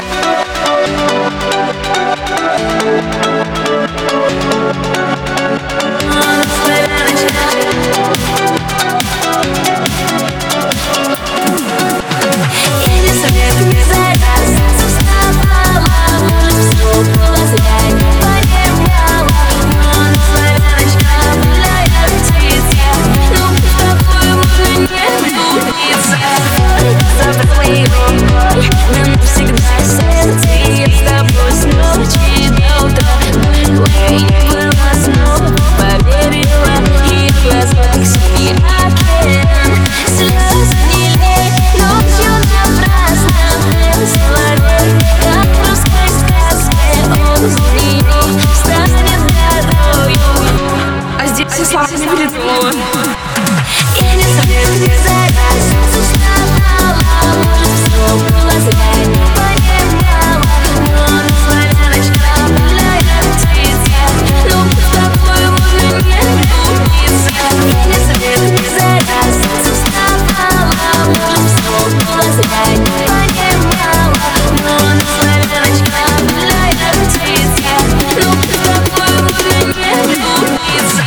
Все слова не придумала. Я не советую тебе зараз уставала, может, все было зря, я не понимала, но на славяночка обновляет цвета. Ну, с тобой можно не влюбиться. Я не советую тебе зараз уставала, может, все было зря, я не понимала, но на славяночка обновляет цвета. Ну, с тобой можно не влюбиться.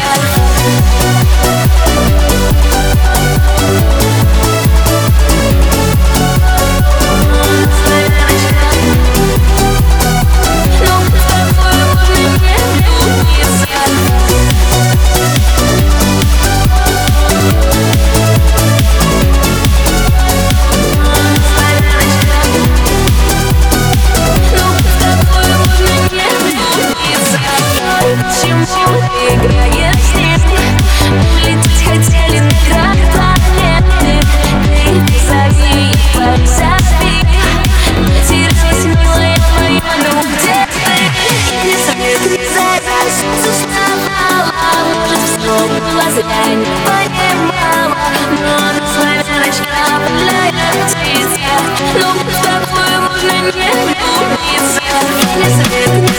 Почему ты играешь с ним? Улететь хотели на край планеты. Ты позови и позови. Потерялась, милая моя, ну где ты? Я не советую зараз уставала, может, все было зря, я не понимала, но на славяночка обновляет цвета. Ну, с тобой можно не влюбиться. Я не советую